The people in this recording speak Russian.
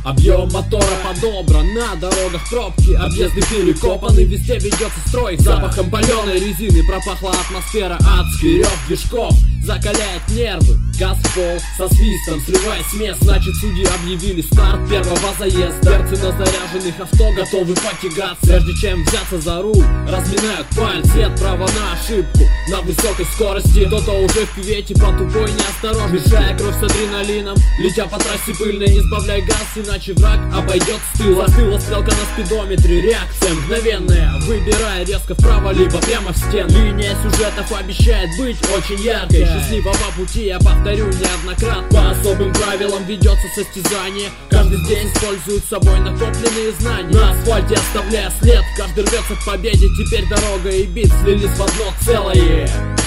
Объем мотора подобран, на дорогах пробки, объезды перекопаны, везде ведется строй. Запахом паленой резины пропахла атмосфера, адский рев движков закаляет нервы. Газ в пол со свистом, срывая смес, значит судьи объявили старт первого заезда. Дверцы на заряженных авто готовы потягаться. Прежде чем взяться за руль, разминают пальцы от права на ошибку. На высокой скорости кто-то уже в кювете по тупой неосторожно, мешая кровь с адреналином, летя по трассе пыльной, не сбавляй газ, иначе враг обойдет с тыла. Застыла стрелка на спидометре, реакция мгновенная, выбирая резко вправо, либо прямо в стену. Линия сюжетов обещает быть очень яркой. Счастливого пути, я повторю неоднократно. По особым правилам ведется состязание. Каждый день использует с собой накопленные знания. На асфальте оставляя след, каждый рвется к победе. Теперь дорога и бит слились в одно целое.